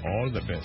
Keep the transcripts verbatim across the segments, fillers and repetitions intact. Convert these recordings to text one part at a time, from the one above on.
All the best.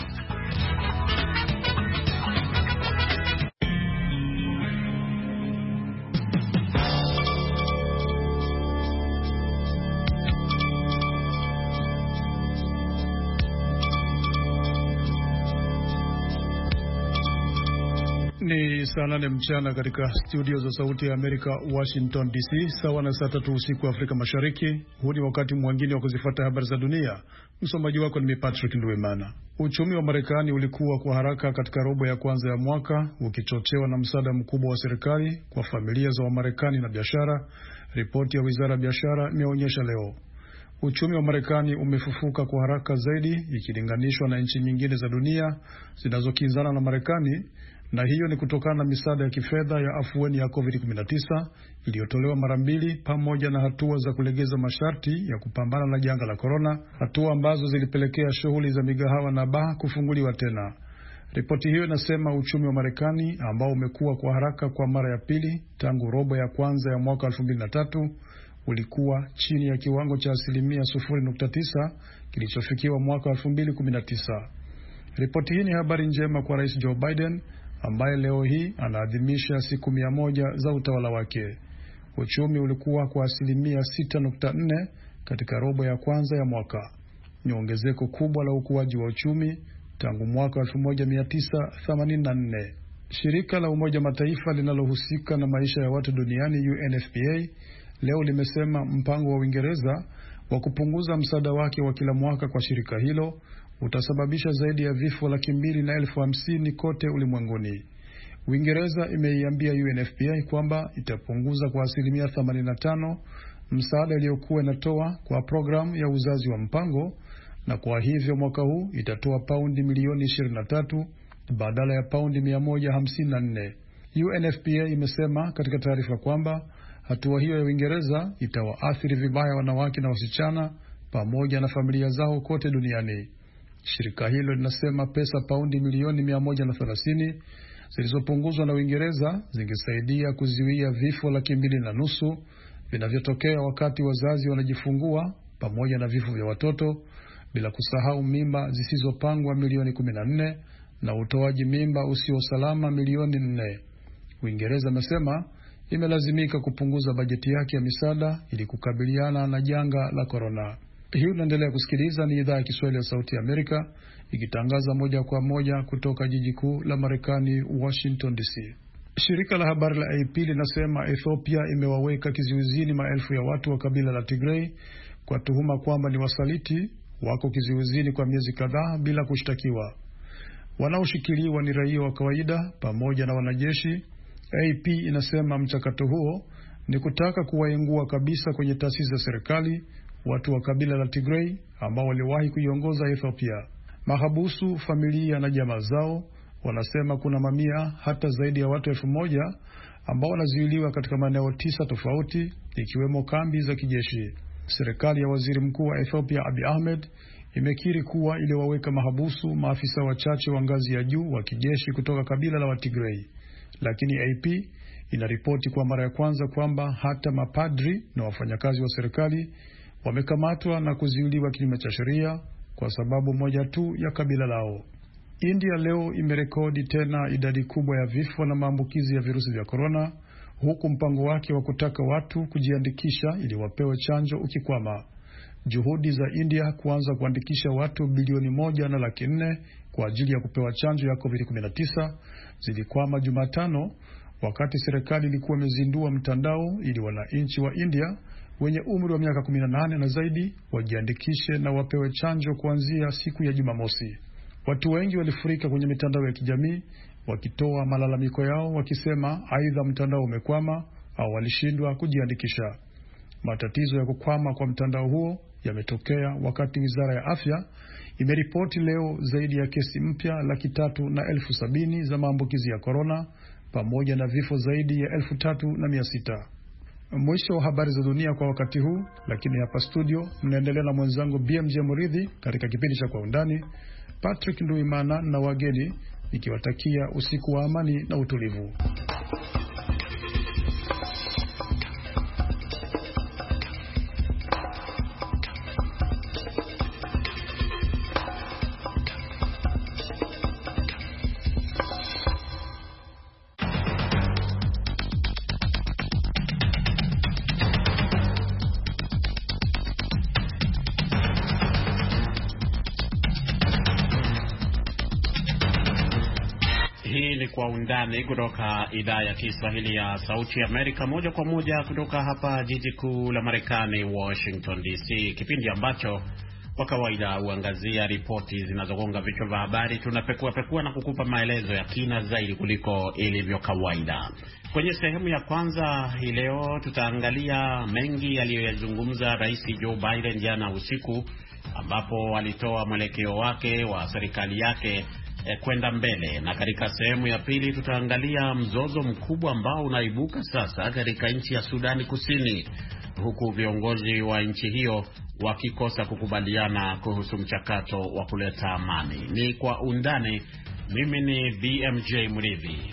Ni saa nane mchana katika studio za Sauti ya Amerika, Washington D C, sawa na saa tatu usiku Afrika Mashariki. Huu ni wakati mwingine wa kuzifuata habari za dunia. Msomaji wako ni Patrick Nduwimana. Uchumi wa Marekani ulikuwa kwa haraka katika robo ya kwanza ya mwaka, ukichochewa na msaada mkubwa wa serikali kwa familia za Wamarekani na biashara, ripoti ya Wizara ya Biashara imeonyesha leo. Uchumi wa Marekani umefufuka kwa haraka zaidi ikilinganishwa na nchi nyingine za dunia zinazokinzana na Marekani, na hiyo ni kutokana na misaada ya kifedha ya afueni ya covid kumi na tisa iliyotolewa mara mbili pamoja na hatua za kulegeza masharti ya kupambana na janga la corona, hatua ambazo zilipelekea shughuli za migahawa na baa kufunguliwa tena. Ripoti hiyo inasema uchumi wa Marekani ambao umekuwa kwa haraka kwa mara ya pili tangu robo ya kwanza ya mwaka elfu mbili na tatu ulikuwa chini ya kiwango cha asilimia sufuri nukta tisa kilichofikiwa mwaka elfu mbili kumi na tisa. Ripoti hii ni habari njema kwa Rais Joe Biden ambaye leo hii anaadhimisha siku mia moja za utawala wake. Uchumi ulikuwa kwa asilimia sita nukta nne katika robo ya kwanza ya mwaka. Ni ongezeko kubwa la ukuaji wa uchumi tangu mwaka elfu moja mia tisa themanini na nne. Shirika la Umoja Mataifa linalohusika na maisha ya watu duniani U N F P A leo limesema mpango wa Uingereza wa kupunguza msaada wake wa kila mwaka kwa shirika hilo utasababisha zaidi ya vifo laki mbili na elfu hamsini kote ulimwenguni. Uingereza imeiambia U N F P A kwamba itapunguza kwa asilimia themanini na tano msaada iliyokuwa inatoa kwa programu ya uzazi wa mpango, na kwa hivyo mwaka huu itatoa paundi milioni ishirini na tatu badala ya paundi mia moja hamsini na nne. U N F P A imesema katika taarifa kwamba hatua hiyo ya Uingereza itawaathiri vibaya wanawake na wasichana pamoja na familia zao kote duniani. Shirika hilo linasema pesa paundi milioni mia moja na thelathini zilizopunguzwa na Uingereza zingesaidia kuziwia vifo laki mbili na nusu vinavyotokea wakati wazazi wanajifungua pamoja na vifo vya watoto, bila kusahau mimba zisizopangwa milioni kumi na nne na utoaji mimba usio salama milioni nne. Uingereza imesema imelazimika kupunguza bajeti yake ya misaada ili kukabiliana na janga la corona. Hii unaendelea kusikiliza, ni idhaa ya Kiswahili ya Sauti ya Amerika ikitangaza moja kwa moja kutoka jiji kuu la Marekani, Washington D C. Shirika la habari la A P linasema Ethiopia imewaweka kizuizini maelfu ya watu wa kabila la Tigray kwa tuhuma kwamba ni wasaliti. Wako kizuizini kwa miezi kadhaa bila kushtakiwa. Wanaoshikiliwa ni raia wa kawaida pamoja na wanajeshi. A P inasema mchakato huo ni kutaka kuwaingua kabisa kwenye taasisi za serikali watu wa kabila la Tigray ambao waliwahi kuiongoza Ethiopia. Mahabusu, familia na jamaa zao wanasema kuna mamia hata zaidi ya watu elfu moja ambao wanazuiliwa katika maeneo tisa tofauti ikiwemo kambi za kijeshi. Serikali ya Waziri Mkuu wa Ethiopia Abiy Ahmed imekiri kuwa iliwaweka mahabusu maafisa wachache wa ngazi ya juu wa kijeshi kutoka kabila la Watigray. Lakini A P inaripoti kwa mara ya kwanza kwamba hata mapadri na wafanyakazi wa serikali wamekamatwa na kuzuiliwa kinyume cha sheria kwa sababu moja tu ya kabila lao. India leo imerekodi tena idadi kubwa ya vifo na maambukizi ya virusi vya corona, huku mpango wake wa kutaka watu kujiandikisha ili wapewe chanjo ukikwama. Juhudi za India kuanza kuandikisha watu bilioni moja na laki nne kwa ajili ya kupewa chanjo ya covid kumi na tisa zilikwama Jumatano, wakati serikali ilikuwa imezindua mtandao ili wananchi wa India wenye umri wa miaka kumi na nane na zaidi wajiandikishe na wapewe chanjo kuanzia siku ya Jumamosi. Watu wengi walifurika kwenye mitandao ya kijamii wakitoa malalamiko yao wakisema aidha mtandao umekwama au walishindwa kujiandikisha. Matatizo ya kukwama kwa mtandao huo yametokea wakati Wizara ya Afya imeripoti leo zaidi ya kesi mpya laki tatu na elfu sabini za maambukizi ya corona pamoja na vifo zaidi ya elfu tatu na mia sita. Mwisho wa habari za dunia kwa wakati huu, lakini hapa studio mnaendelea na mwenzangu B M J Muridhi katika kipindi cha Kwa Undani. Patrick Nduimana na wageni nikiwatakia usiku wa amani na utulivu. ni Kwa Undani kutoka idhaa ya Kiswahili ya Sauti ya Amerika, moja kwa moja kutoka hapa jiji kuu la Marekani, Washington D C, kipindi ambacho kwa kawaida huangazia ripoti zinazogonga vichwa vya habari. Tunapekua pekua na kukupa maelezo ya kina zaidi kuliko ilivyo kawaida. Kwenye sehemu ya kwanza hii leo tutaangalia mengi aliyoyazungumza Rais Joe Biden jana usiku, ambapo alitoa mwelekeo wake wa serikali yake eh, kwenda mbele. Na katika sehemu ya pili tutaangalia mzozo mkubwa ambao unaibuka sasa katika nchi ya Sudani Kusini, huku viongozi wa nchi hiyo wakikosa kukubaliana kuhusu mchakato wa kuleta amani. Ni Kwa Undani. Mimi ni B M J Mridhi.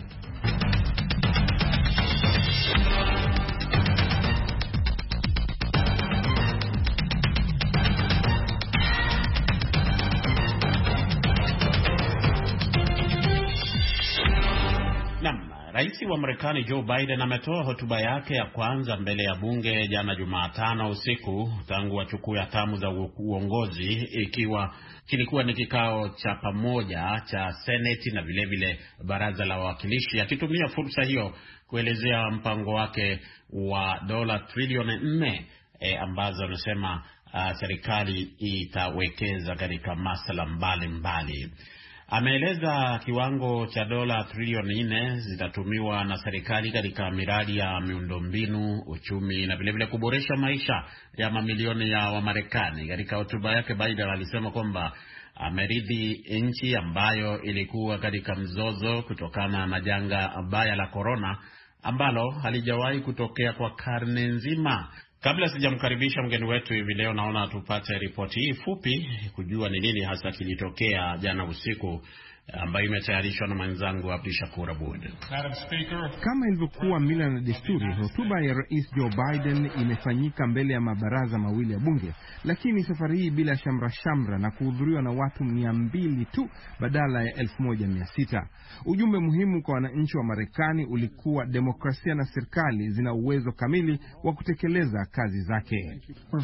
Rais wa Marekani Joe Biden ametoa hotuba yake ya kwanza mbele ya bunge jana Jumatano usiku tangu achukue hatamu za uongozi, ikiwa kilikuwa ni kikao cha pamoja cha Seneti na vile vile Baraza la Wawakilishi, akitumia fursa hiyo kuelezea mpango wake wa dola trilioni nne e, ambazo anasema uh, serikali itawekeza katika masuala mbalimbali. Ameeleza kiwango cha dola trilioni nne zitatumiwa na serikali katika miradi ya miundombinu, uchumi na vile vile kuboresha maisha ya mamilioni ya Wamarekani. Katika hotuba yake, Biden alisema kwamba ameridhi nchi ambayo ilikuwa katika mzozo kutokana na janga baya la corona ambalo halijawahi kutokea kwa karne nzima. Kabla sijamkaribisha mgeni wetu hivi leo, naona tupate ripoti hii fupi kujua ni nini hasa kilitokea jana usiku, ambayo imetayarishwa na mwenzangu Abdishakur Abud. Kama ilivyokuwa mila na desturi, hotuba ya Rais Joe Biden imefanyika mbele ya mabaraza mawili ya bunge, lakini safari hii bila shamra shamra na kuhudhuriwa na watu mia mbili tu badala ya elfu moja mia sita. Ujumbe muhimu kwa wananchi wa Marekani ulikuwa demokrasia na serikali zina uwezo kamili wa kutekeleza kazi zake.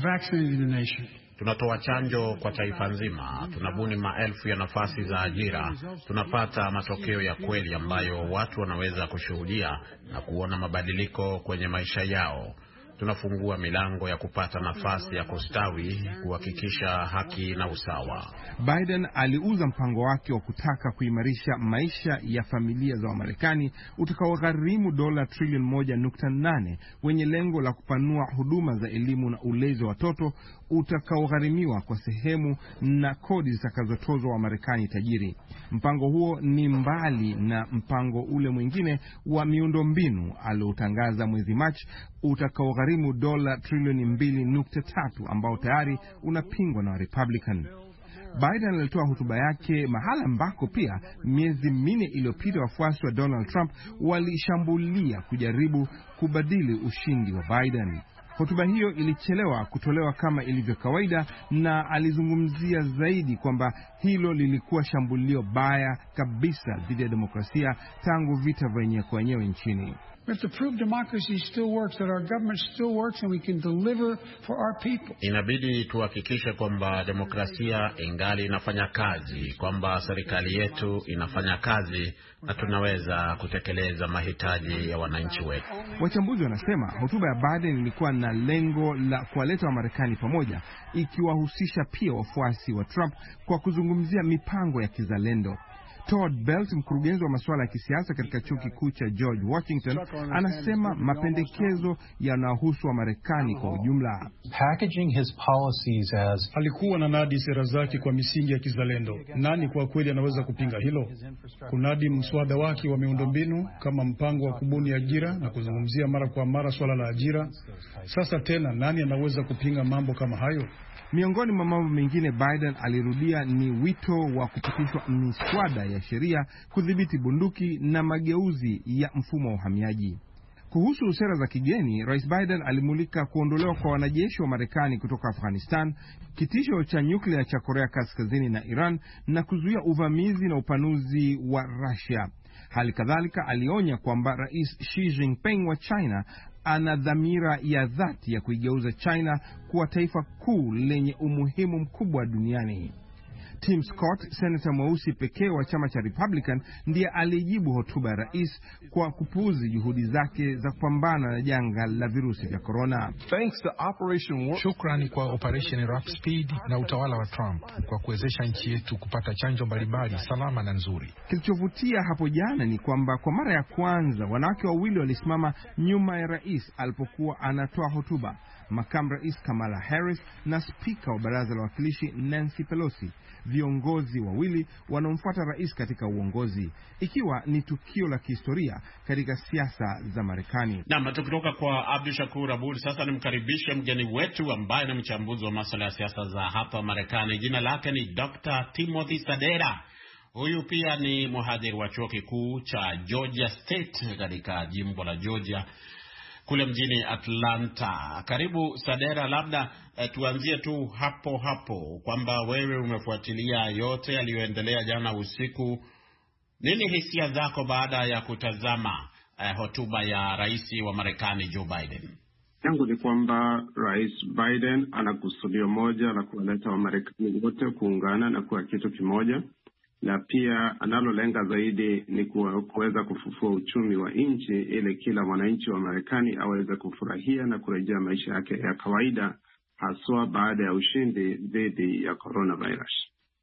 Tunatoa chanjo kwa taifa nzima, tunabuni maelfu ya nafasi za ajira, tunapata matokeo ya kweli ambayo watu wanaweza kushuhudia na kuona mabadiliko kwenye maisha yao. Tunafungua milango ya kupata nafasi ya kustawi, kuhakikisha haki na usawa. Biden aliuza mpango wake wa kutaka kuimarisha maisha ya familia za Wamarekani utakaogharimu dola trilioni moja nukta nane, wenye lengo la kupanua huduma za elimu na ulezi wa watoto utakaogharimiwa kwa sehemu na kodi zitakazotozwa Wamarekani tajiri. Mpango huo ni mbali na mpango ule mwingine wa miundombinu aliotangaza mwezi Machi utakaogharimu dola trilioni mbili nukta tatu ambao tayari unapingwa na Republican. Biden alitoa hotuba yake mahala ambako pia miezi minne iliyopita wafuasi wa Donald Trump walishambulia kujaribu kubadili ushindi wa Biden. Hotuba hiyo ilichelewa kutolewa kama ilivyo kawaida, na alizungumzia zaidi kwamba hilo lilikuwa shambulio baya kabisa dhidi ya demokrasia tangu vita vya wenyewe kwa wenyewe nchini. We have to prove democracy still works, that our government still works and we can deliver for our people. Inabidi tuhakikishe kwamba demokrasia ingali inafanya kazi, kwamba serikali yetu inafanya kazi na tunaweza kutekeleza mahitaji ya wananchi wetu. Wachambuzi wanasema hotuba ya Biden ilikuwa na lengo la kuwaleta Wamarekani pamoja, ikiwahusisha pia wafuasi wa Trump kwa kuzungumzia mipango ya kizalendo. Todd Belt, mkurugenzi wa masuala ya kisiasa katika chuo kikuu cha George Washington, anasema mapendekezo yanahusu wa Marekani kwa ujumla. Packaging his policies as alikuwa na nadi sera zake kwa misingi ya kizalendo. Nani kwa kweli anaweza kupinga hilo? Kunadi mswada wake wa miundombinu kama mpango wa kubuni ajira na kuzungumzia mara kwa mara swala la ajira. Sasa tena nani anaweza kupinga mambo kama hayo? Miongoni mwa mambo mengine Biden alirudia ni wito wa kupitishwa miswada ya sheria kudhibiti bunduki na mageuzi ya mfumo wa uhamiaji. Kuhusu sera za kigeni, Rais Biden alimulika kuondolewa kwa wanajeshi wa Marekani kutoka Afghanistan, kitisho cha nyuklia cha Korea Kaskazini na Iran, na kuzuia uvamizi na upanuzi wa Russia. Hali kadhalika alionya kwamba Rais Xi Jinping wa China ana dhamira ya dhati ya kuigeuza China kuwa taifa kuu lenye umuhimu mkubwa duniani. Tim Scott, senata mweusi pekee wa chama cha Republican, ndiye alijibu hotuba ya rais kwa kupuuzi juhudi zake za kupambana na janga la virusi vya korona. Shukrani kwa Operation Warp Speed na utawala wa Trump kwa kuwezesha nchi yetu kupata chanjo mbalimbali salama na nzuri. Kilichovutia hapo jana ni kwamba kwa mara ya kwanza wanawake wawili walisimama nyuma ya rais alipokuwa anatoa hotuba. Makamu Rais Kamala Harris na Spika wa Baraza la Wawakilishi Nancy Pelosi, viongozi wawili wanaomfuata rais katika uongozi, ikiwa ni tukio la kihistoria katika siasa za Marekani. Na tukitoka kwa Abdul Shakur Abud, sasa nimkaribishe mgeni wetu ambaye ni mchambuzi wa masuala ya siasa za hapa Marekani. Jina lake ni Doctor Timothy Sadera. Huyu pia ni mhadhiri wa chuo kikuu cha Georgia State katika jimbo la Georgia kule mjini Atlanta. Karibu Sadera, labda eh, tuanzie tu hapo hapo kwamba wewe umefuatilia yote yaliyoendelea jana usiku. Nini hisia zako baada ya kutazama eh, hotuba ya rais wa Marekani Joe Biden? Yangu ni kwamba Rais Biden ana kusudio moja la kuwaleta Wamarekani wote kuungana na kuwa kitu kimoja, na pia analolenga zaidi ni kuweza kufufua uchumi wa nchi ili kila mwananchi wa Marekani aweze kufurahia na kurejea maisha yake ya kawaida, haswa baada ya ushindi dhidi ya coronavirus.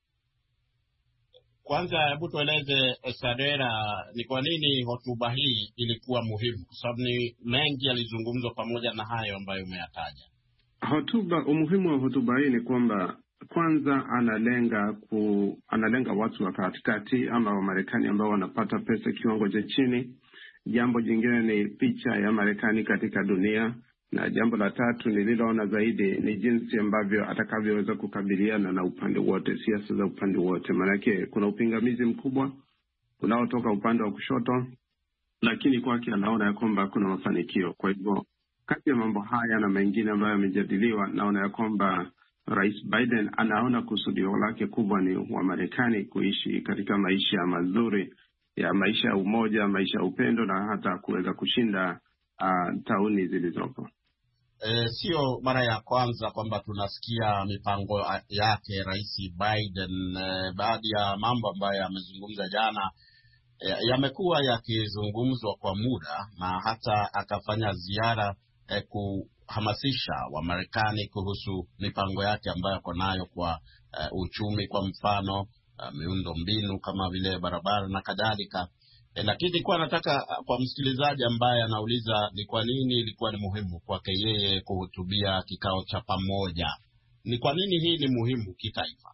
Kwanza hebu tueleze Sadera, ni kwa nini hotuba hii ilikuwa muhimu? Kwa sababu ni mengi yalizungumzwa pamoja na hayo ambayo umeyataja. Hotuba, umuhimu wa hotuba hii ni kwamba kwanza analenga ku analenga watu wa katikati ama wa Marekani ambao wanapata pesa kiwango cha chini. Jambo jingine ni picha ya Marekani katika dunia, na jambo la tatu nililoona zaidi ni jinsi ambavyo atakavyoweza kukabiliana na upande wote, siasa za upande wote. Maana kuna upingamizi mkubwa unaotoka upande wa kushoto, lakini kwake anaona ya kwamba kuna mafanikio. Kwa hivyo kati ya mambo haya na mengine ambayo yamejadiliwa, naona ya kwamba Rais Biden anaona kusudio lake kubwa ni wa Marekani kuishi katika maisha mazuri, ya maisha ya umoja, maisha ya upendo, na hata kuweza kushinda uh, tauni zilizopo. E, sio mara ya kwanza kwamba tunasikia mipango yake Rais Biden. E, baadhi ya mambo ambayo amezungumza jana e, yamekuwa yakizungumzwa kwa muda, na hata akafanya ziara e, ku hamasisha wa Marekani kuhusu mipango yake ambayo yako nayo kwa uh, uchumi, kwa mfano uh, miundo mbinu kama vile barabara na kadhalika. E, lakini kwa nataka uh, kwa msikilizaji ambaye anauliza ni kwa nini ilikuwa ni muhimu kwake yeye kuhutubia kikao cha pamoja, ni kwa nini hii ni muhimu kitaifa?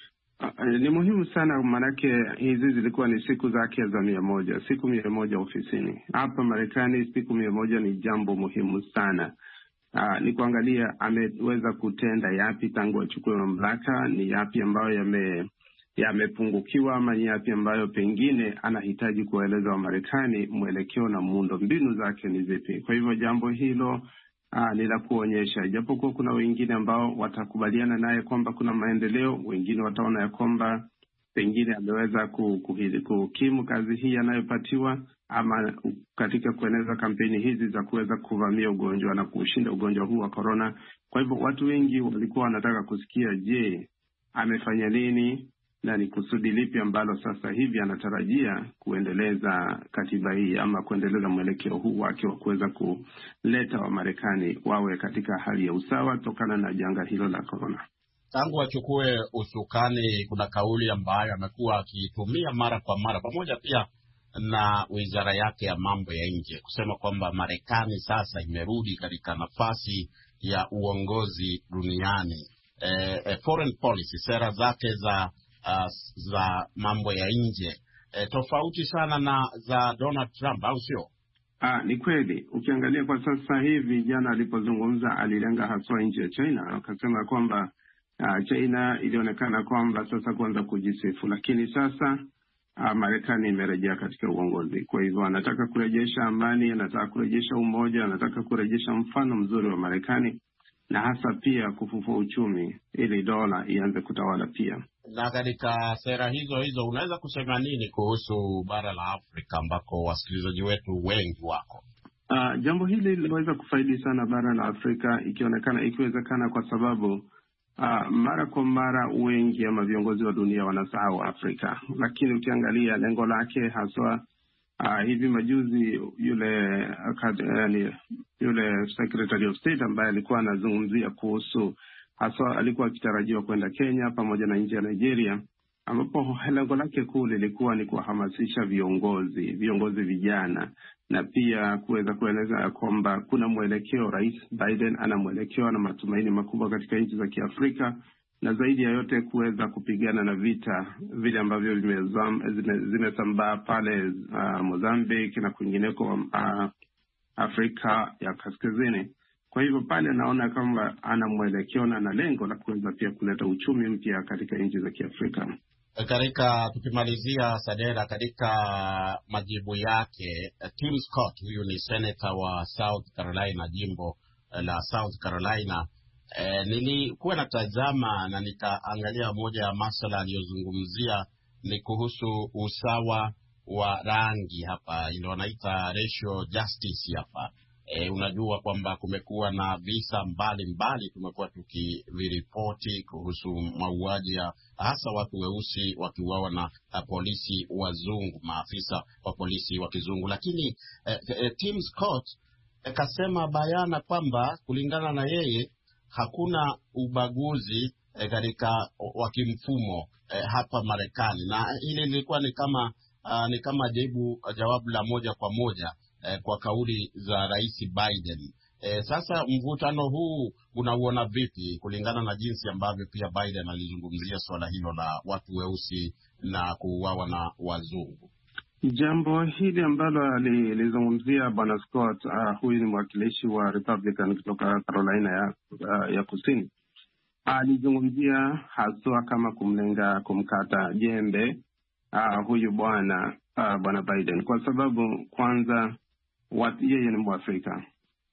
Uh, ni muhimu sana, manake hizi zilikuwa ni siku zake za mia moja, siku mia moja ofisini. Hapa Marekani siku mia moja ni jambo muhimu sana. Uh, ni kuangalia ameweza kutenda yapi tangu achukue mamlaka, ni yapi ambayo yame yamepungukiwa, ama ni yapi ambayo pengine anahitaji kueleza wa Marekani mwelekeo na muundo mbinu zake ni zipi. Kwa hivyo jambo hilo uh, ni la kuonyesha, japokuwa kuna wengine ambao watakubaliana naye kwamba kuna maendeleo, wengine wataona ya kwamba pengine ameweza kukimu kazi hii anayopatiwa, ama katika kueneza kampeni hizi za kuweza kuvamia ugonjwa na kushinda ugonjwa huu wa corona. Kwa hivyo watu wengi walikuwa wanataka kusikia, je, amefanya nini na ni kusudi lipi ambalo sasa hivi anatarajia kuendeleza katiba hii, ama kuendeleza mwelekeo huu wake wa kuweza kuleta wa Marekani wawe katika hali ya usawa tokana na janga hilo la corona. Tangu achukue usukani, kuna kauli ambayo amekuwa akitumia mara kwa mara, pamoja pia na wizara yake ya mambo ya nje, kusema kwamba Marekani sasa imerudi katika nafasi ya uongozi duniani. E, e, foreign policy, sera zake za uh, za mambo ya nje e, tofauti sana na za Donald Trump, au sio? Ah, ni kweli. Ukiangalia kwa sasa hivi, jana alipozungumza alilenga haswa nchi ya China, akasema kwamba uh, China ilionekana kwamba sasa kuanza kujisifu, lakini sasa Uh, Marekani imerejea katika uongozi. Kwa hivyo anataka kurejesha amani, anataka kurejesha umoja, anataka kurejesha mfano mzuri wa Marekani, na hasa pia kufufua uchumi ili dola ianze kutawala pia. Na katika sera hizo hizo unaweza kusema nini kuhusu bara la Afrika ambako wasikilizaji wetu wengi wako? Uh, jambo hili linaweza kufaidi sana bara la Afrika ikionekana ikiwezekana, kwa sababu uh, mara kwa mara wengi ama viongozi wa dunia wanasahau Afrika, lakini ukiangalia lengo lake haswa uh, hivi majuzi yule uh, yule Secretary of State ambaye alikuwa anazungumzia kuhusu haswa, alikuwa akitarajiwa kwenda Kenya pamoja na nchi ya Nigeria, ambapo lengo lake kuu lilikuwa ni kuhamasisha viongozi viongozi vijana na pia kuweza kueleza kwamba kuna mwelekeo, Rais Biden ana mwelekeo na matumaini makubwa katika nchi za Kiafrika, na zaidi ya yote kuweza kupigana na vita vile ambavyo zimesambaa pale uh, Mozambique na kwingineko uh, Afrika ya Kaskazini. Kwa hivyo pale naona kama ana mwelekeo na ana lengo la kuweza pia kuleta uchumi mpya katika nchi za Kiafrika. Katika tukimalizia Sadera, katika majibu yake Tim Scott, huyu ni senator wa South Carolina, jimbo la South Carolina, e, nilikuwa natazama na nikaangalia moja ya masuala aliyozungumzia ni kuhusu usawa wa rangi hapa, ile wanaita racial justice hapa. E, unajua kwamba kumekuwa na visa mbalimbali tumekuwa tukiviripoti kuhusu mauaji ya hasa watu weusi wakiuawa na uh, polisi wazungu, maafisa wa polisi wa kizungu. Lakini eh, eh, Tim Scott akasema eh, bayana kwamba kulingana na yeye hakuna ubaguzi eh, katika wa kimfumo eh, hapa Marekani, na ile lilikuwa ni kama uh, ni kama jibu jawabu la moja kwa moja Eh, kwa kauli za Rais Biden. Eh, sasa mvutano huu unauona vipi kulingana na jinsi ambavyo pia Biden alizungumzia swala hilo la watu weusi na kuuawa na wazungu? Jambo hili ambalo alizungumzia Bwana Scott, uh, huyu ni mwakilishi wa Republican kutoka Carolina ya, uh, ya Kusini, alizungumzia haswa kama kumlenga kumkata jembe uh, huyu bwana uh, Bwana Biden, kwa sababu kwanza watu yeye ni Mwafrika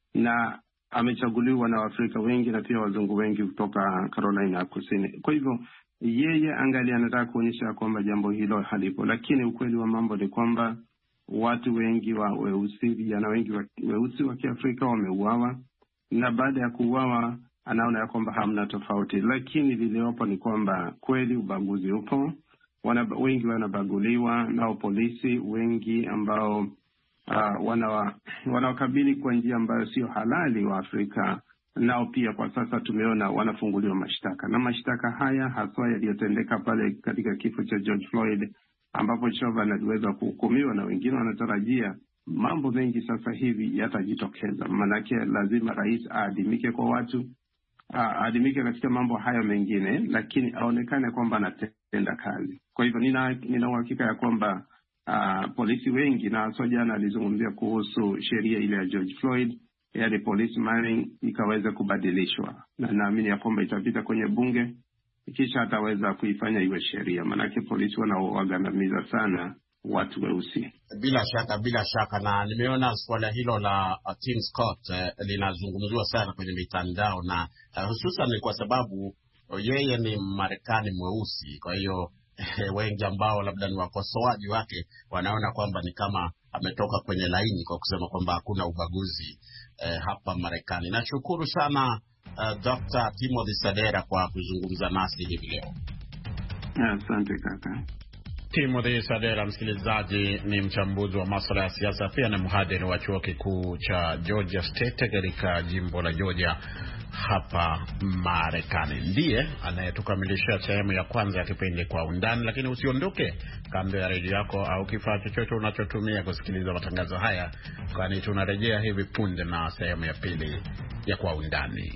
na amechaguliwa na Waafrika wengi na pia wazungu wengi kutoka Carolina ya Kusini. Kwa hivyo yeye angalia anataka kuonyesha kwamba jambo hilo halipo, lakini ukweli wa mambo ni kwamba watu wengi wa weusi, vijana wengi wa weusi wa Kiafrika wameuawa, na baada ya kuuawa anaona ya kwamba hamna tofauti. Lakini liliopo ni kwamba kweli ubaguzi upo, wana, wengi wanabaguliwa nao polisi wengi ambao Uh, wana wanawakabili kwa njia ambayo sio halali wa Afrika, nao pia kwa sasa tumeona wanafunguliwa mashtaka, na mashtaka haya haswa yaliyotendeka pale katika kifo cha George Floyd, ambapo Chauvin aliweza kuhukumiwa, na wengine wanatarajia mambo mengi sasa hivi yatajitokeza. Manake lazima rais aadimike kwa watu, uh, aadimike katika mambo haya mengine, lakini aonekane kwamba anatenda kazi. Kwa hivyo nina nina uhakika ya kwamba Uh, polisi wengi, na so jana alizungumzia kuhusu sheria ile ya George Floyd, yani police manning, ikaweza kubadilishwa, na naamini ya kwamba itapita kwenye bunge kisha ataweza kuifanya iwe sheria, manake polisi wanaowagandamiza sana watu weusi. Bila shaka, bila shaka, na nimeona swala hilo la uh, Tim Scott eh, linazungumziwa sana kwenye mitandao, na uh, hususan ni kwa sababu uh, yeye ni Marekani mweusi. Kwa hiyo wengi ambao labda ni wakosoaji wake wanaona kwamba ni kama ametoka kwenye laini kwa kusema kwamba hakuna ubaguzi eh, hapa Marekani. Nashukuru sana uh, Doctor Timothy Sadera kwa kuzungumza nasi hivi leo. Asante kaka. Timothy Sadera, msikilizaji, ni mchambuzi wa masuala ya siasa, pia ni mhadhiri wa chuo kikuu cha Georgia State katika jimbo la Georgia hapa Marekani. Ndiye anayetukamilishia sehemu ya kwanza ya kipindi Kwa Undani, lakini usiondoke kando ya redio yako au kifaa chochote unachotumia kusikiliza matangazo haya, kwani tunarejea hivi punde na sehemu ya pili ya Kwa Undani.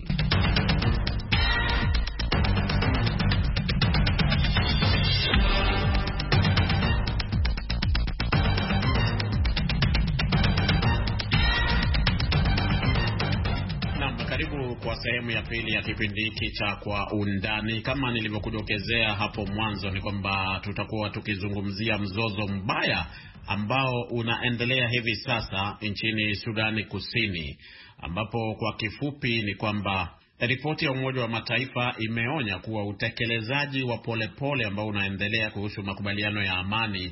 Karibu kwa sehemu ya pili ya kipindi hiki cha Kwa Undani. Kama nilivyokudokezea hapo mwanzo, ni kwamba tutakuwa tukizungumzia mzozo mbaya ambao unaendelea hivi sasa nchini Sudani Kusini, ambapo kwa kifupi ni kwamba ripoti ya Umoja wa Mataifa imeonya kuwa utekelezaji wa polepole ambao unaendelea kuhusu makubaliano ya amani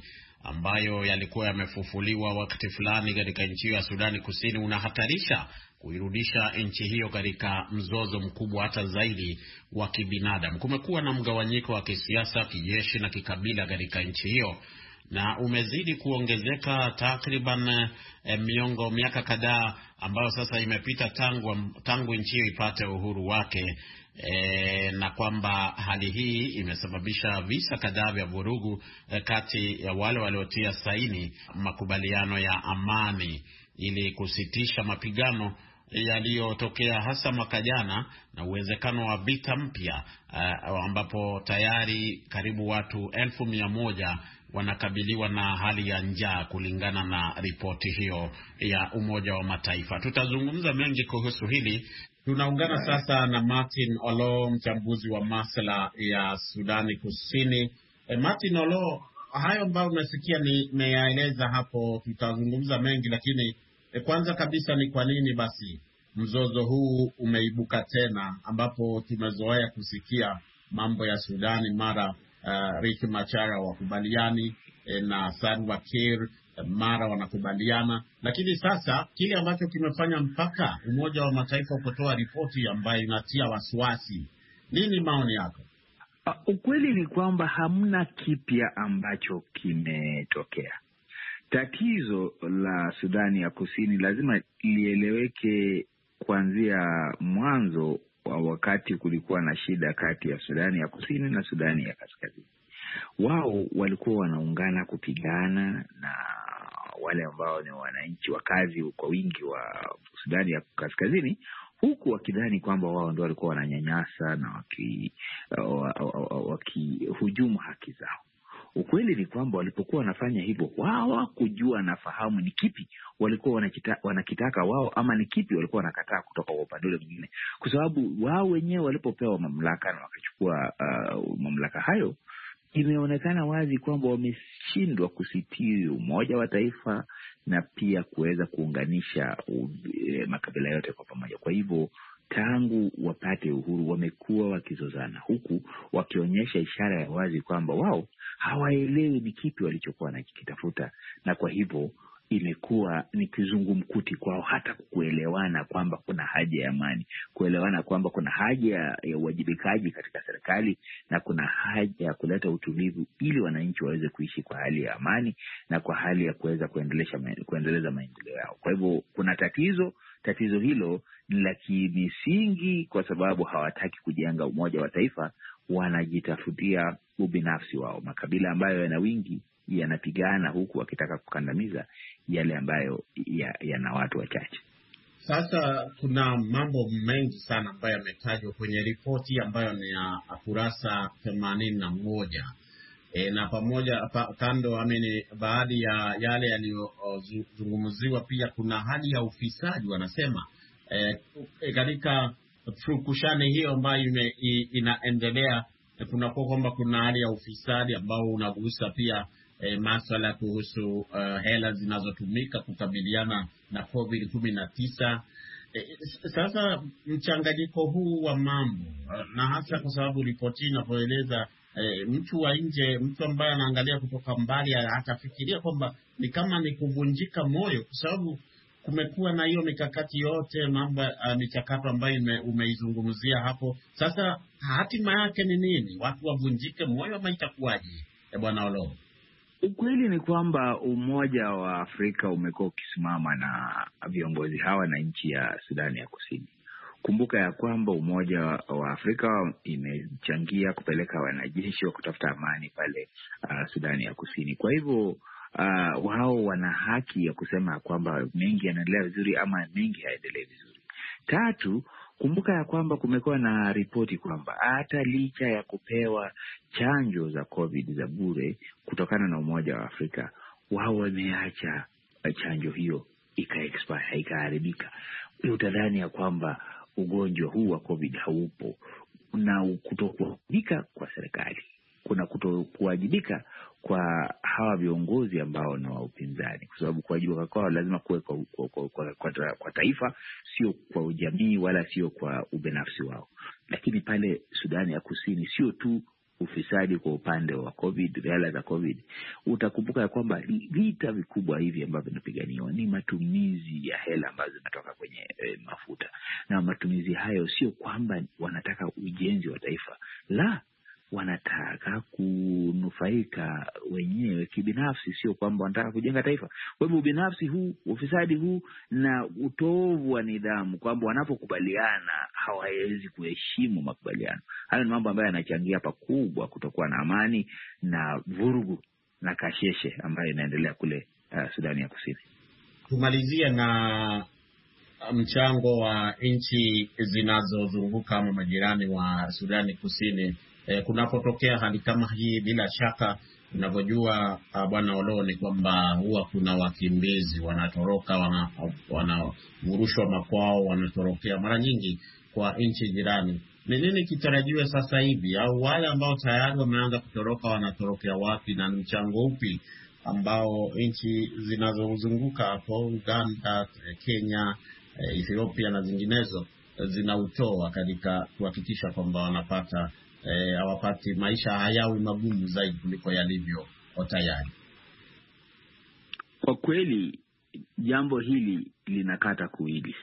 ambayo yalikuwa yamefufuliwa wakati fulani katika nchi ya Sudani Kusini unahatarisha kuirudisha nchi hiyo katika mzozo mkubwa hata zaidi wa kibinadamu. Kumekuwa na mgawanyiko wa kisiasa, kijeshi na kikabila katika nchi hiyo, na umezidi kuongezeka takriban eh, miongo miaka kadhaa ambayo sasa imepita tangu tangu nchi hiyo ipate uhuru wake. E, na kwamba hali hii imesababisha visa kadhaa vya vurugu e, kati ya wale waliotia saini makubaliano ya amani ili kusitisha mapigano yaliyotokea hasa mwaka jana, na uwezekano wa vita mpya uh, ambapo tayari karibu watu elfu mia moja wanakabiliwa na hali ya njaa kulingana na ripoti hiyo ya Umoja wa Mataifa. Tutazungumza mengi kuhusu hili. Tunaungana sasa na Martin Olo, mchambuzi wa masuala ya Sudani Kusini. E, Martin Olo, hayo ambayo umesikia nimeyaeleza hapo, tutazungumza mengi, lakini e, kwanza kabisa ni kwa nini basi mzozo huu umeibuka tena, ambapo tumezoea kusikia mambo ya Sudani mara uh, Riek Machar wakubaliani e, na Salva Kiir mara wanakubaliana, lakini sasa kile ambacho kimefanya mpaka Umoja wa Mataifa kutoa ripoti ambayo inatia wasiwasi. Nini maoni yako? Uh, ukweli ni kwamba hamna kipya ambacho kimetokea. Tatizo la Sudani ya Kusini lazima lieleweke kuanzia mwanzo wa wakati kulikuwa na shida kati ya Sudani ya Kusini na Sudani ya Kaskazini. Wao walikuwa wanaungana kupigana na wale ambao ni wananchi wakazi kwa wingi wa Sudani ya Kaskazini, huku wakidhani kwamba wao ndio walikuwa wananyanyasa na waki wakihujumu haki zao. Ukweli ni kwamba walipokuwa wanafanya hivyo, wao hawakujua na fahamu ni kipi walikuwa wanakita, wanakitaka wao ama ni kipi walikuwa wanakataa kutoka kwa upande mwingine, kwa sababu wao wenyewe walipopewa mamlaka na wakachukua uh, mamlaka hayo, imeonekana wazi kwamba wameshindwa kusitiri Umoja wa Taifa na pia kuweza kuunganisha uh, makabila yote kwa pamoja. Kwa hivyo tangu wapate uhuru wamekuwa wakizozana, huku wakionyesha ishara ya wazi kwamba wao hawaelewi ni kipi walichokuwa nakitafuta, na kwa hivyo imekuwa ni kizungumkuti kwao hata kuelewana kwamba kuna haja ya amani, kuelewana kwamba kuna haja ya uwajibikaji katika serikali na kuna haja ya kuleta utulivu ili wananchi waweze kuishi kwa hali ya amani na kwa hali ya kuweza kuendeleza kuendeleza maendeleo yao. Kwa hivyo kuna tatizo, tatizo hilo ni la kimisingi kwa sababu hawataki kujenga Umoja wa Taifa, wanajitafutia ubinafsi wao. Makabila ambayo yana wingi yanapigana huku wakitaka kukandamiza yale ambayo yana ya watu wachache. Sasa kuna mambo mengi sana ambayo yametajwa kwenye ripoti ambayo ni ya kurasa themanini na moja. E, na pamoja pa, kando amini baadhi ya yale yaliyozungumziwa pia kuna hali ya ufisadi wanasema e, katika fukushani hiyo ambayo inaendelea. Kuna kwa kwamba kuna hali ya ufisadi ambao unagusa pia E, masuala kuhusu uh, hela zinazotumika kukabiliana na covid kumi na tisa. E, sasa mchanganyiko huu wa mambo uh, na hasa kwa sababu ripoti inapoeleza e, mtu wa nje, mtu ambaye anaangalia kutoka mbali atafikiria kwamba ni kama ni kuvunjika moyo, kwa sababu kumekuwa na hiyo mikakati yote mambo uh, michakato ambayo umeizungumzia hapo. Sasa hatima yake ni nini? Watu wavunjike moyo ama itakuwaje? E, Bwana Olo. Ukweli ni kwamba Umoja wa Afrika umekuwa ukisimama na viongozi hawa na nchi ya Sudani ya Kusini. Kumbuka ya kwamba Umoja wa Afrika imechangia kupeleka wanajeshi wa kutafuta amani pale uh, Sudani ya Kusini. Kwa hivyo uh, wao wana haki ya kusema kwamba mengi yanaendelea vizuri ama mengi hayaendelee vizuri. Tatu, kumbuka ya kwamba kumekuwa na ripoti kwamba hata licha ya kupewa chanjo za COVID za bure kutokana na Umoja wa Afrika, wao wameacha chanjo hiyo ika-expire, ikaharibika. Utadhani ya kwamba ugonjwa huu wa COVID haupo, na kutokuwajibika kwa serikali, kuna kutokuwajibika kwa hawa viongozi ambao ni wa upinzani, kwa sababu kuwajibika kwao lazima kuwe kwa, kwa, kwa, kwa, kwa, kwa taifa, sio kwa ujamii wala sio kwa ubinafsi wao. Lakini pale Sudani ya Kusini sio tu ufisadi kwa upande wa COVID, ghala za COVID, utakumbuka ya kwamba vita vikubwa hivi ambavyo vinapiganiwa ni matumizi ya hela ambazo zinatoka kwenye e, mafuta. Na matumizi hayo sio kwamba wanataka ujenzi wa taifa, la, wanataka kunufaika wenyewe kibinafsi, sio kwamba wanataka kujenga taifa. Kwa hivyo ubinafsi huu, ufisadi huu na utovu wa nidhamu, kwamba wanapokubaliana hawawezi kuheshimu makubaliano, hayo ni mambo ambayo yanachangia pakubwa kutokuwa na amani na vurugu na kasheshe ambayo inaendelea kule uh, Sudani ya Kusini. Tumalizie na mchango wa nchi zinazozunguka ama majirani wa Sudani Kusini. E, kunapotokea hali kama hii, bila shaka unavyojua Bwana Olo, ni kwamba huwa kuna wakimbizi wanatoroka, wanavurushwa wana makwao, wanatorokea mara nyingi kwa nchi jirani. Ni nini kitarajiwe sasa hivi, au wale ambao tayari wameanza kutoroka wanatorokea wapi, na mchango upi ambao nchi zinazozunguka hapo Uganda, Kenya, Ethiopia na zinginezo zinautoa katika kuhakikisha kwamba wanapata Eh, hawapati maisha hayawi magumu zaidi kuliko yalivyo tayari? Kwa kweli jambo hili linakata kuwili.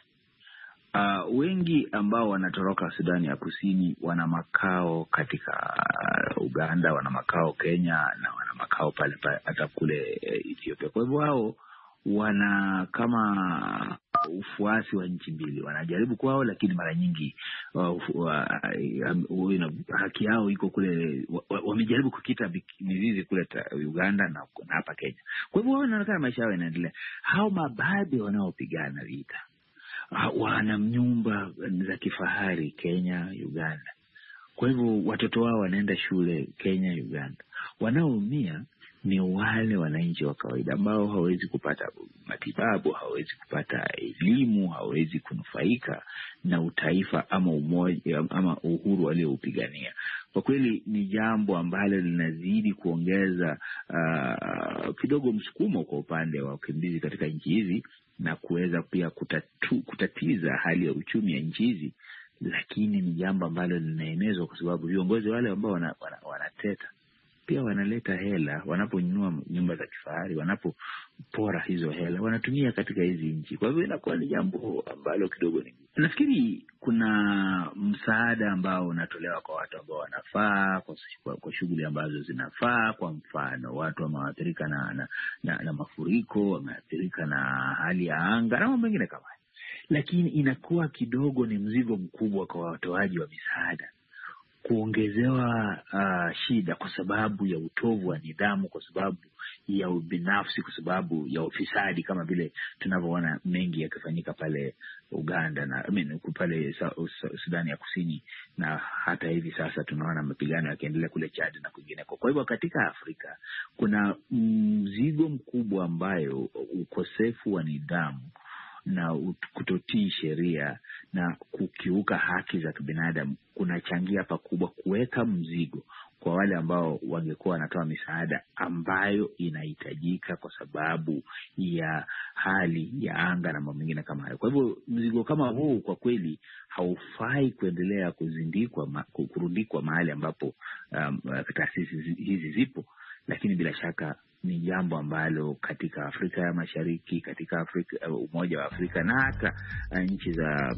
Uh, wengi ambao wanatoroka Sudani ya Kusini wana makao katika uh, Uganda, wana makao Kenya, na wana makao pale hata kule uh, Ethiopia. Kwa hivyo hao wana kama ufuasi wa nchi mbili, wanajaribu kwao, lakini mara nyingi uh, uh, uh, haki yao iko kule, wamejaribu uh, kukita mizizi kule Uganda na hapa Kenya. Kwa hivyo wanaonekana maisha yao yanaendelea. Hao mababe wanaopigana vita uh, wana nyumba za kifahari Kenya, Uganda. Kwa hivyo watoto wao wanaenda shule Kenya, Uganda. Wanaoumia ni wale wananchi wa kawaida ambao hawezi kupata matibabu, hawezi kupata elimu, hawezi kunufaika na utaifa ama umoja ama uhuru walioupigania. Kwa kweli ni jambo ambalo linazidi kuongeza uh, kidogo msukumo kwa upande wa ukimbizi katika nchi hizi, na kuweza pia kutatu, kutatiza hali ya uchumi ya nchi hizi. Lakini ni jambo ambalo linaenezwa kwa sababu viongozi wale ambao wanateta wana, wana pia wanaleta hela, wanaponunua nyumba za kifahari, wanapopora hizo hela wanatumia katika hizi nchi. Kwa hivyo inakuwa ni jambo ambalo kidogo ni, nafikiri kuna msaada ambao unatolewa kwa watu ambao wanafaa kwa, kwa, kwa shughuli ambazo zinafaa. Kwa mfano, watu wameathirika na, na, na, na mafuriko, wameathirika na hali ya anga na mambo mengine kama hayo, lakini inakuwa kidogo ni mzigo mkubwa kwa watoaji wa misaada kuongezewa uh, shida kwa sababu ya utovu wa nidhamu, kwa sababu ya ubinafsi, kwa sababu ya ufisadi, kama vile tunavyoona mengi yakifanyika pale Uganda na I mean, pale Sudani ya Kusini, na hata hivi sasa tunaona mapigano yakiendelea kule Chad na kwingineko. Kwa hivyo katika Afrika kuna mzigo mkubwa ambayo ukosefu wa nidhamu na kutotii sheria na kukiuka haki za kibinadamu kunachangia pakubwa kuweka mzigo kwa wale ambao wangekuwa wanatoa misaada ambayo inahitajika kwa sababu ya hali ya anga na mambo mengine kama hayo. Kwa hivyo mzigo kama huu kwa kweli haufai kuendelea kuzindikwa ma, kurundikwa mahali ambapo um, taasisi hizi zipo, lakini bila shaka ni jambo ambalo katika Afrika ya Mashariki, katika Afrika, Umoja wa Afrika na hata nchi za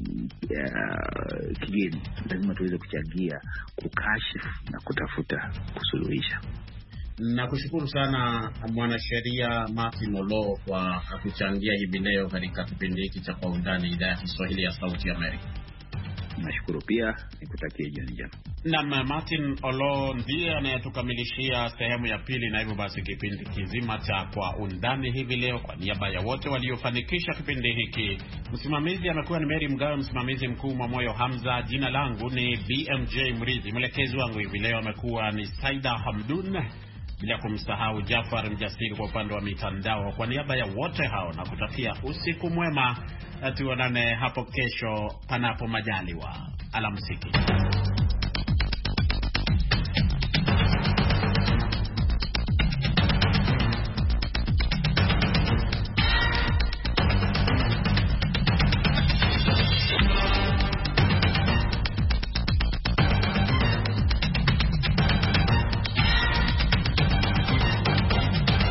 uh, kigeni lazima tuweze kuchangia kukashifu na kutafuta kusuluhisha. Nakushukuru sana mwanasheria Martin Olo kwa kuchangia hivi leo katika kipindi hiki cha Kwa Undani, idhaa ya Kiswahili ya Sauti ya Amerika. Nashukuru pia, nikutakie jioni njema. Na Martin Olo ndiye anayetukamilishia sehemu ya pili, na hivyo basi kipindi kizima cha Kwa Undani hivi leo, kwa niaba ya wote waliofanikisha kipindi hiki, msimamizi amekuwa ni Mary Mgawe, msimamizi mkuu Mwamoyo Hamza, jina langu ni B M J Mridhi, mwelekezi wangu hivi leo amekuwa ni Saida Hamdun, bila kumsahau Jafar Mjasiri kwa upande wa mitandao. Kwa niaba ya wote hao na kutakia usiku mwema, tuonane hapo kesho panapo majaliwa. Alamsiki.